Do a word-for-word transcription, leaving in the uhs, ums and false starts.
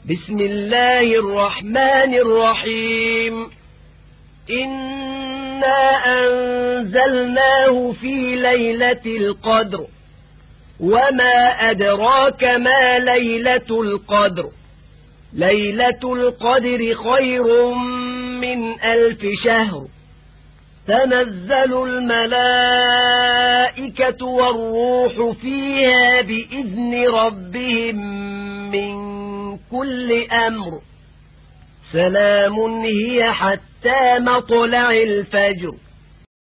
بسم الله الرحمن الرحيم إنا أنزلناه في ليلة القدر وما أدراك ما ليلة القدر ليلة القدر خير من ألف شهر تنزل الملائكة والروح فيها بإذن ربهم من كل أمر سلام هي حتى مطلع الفجر.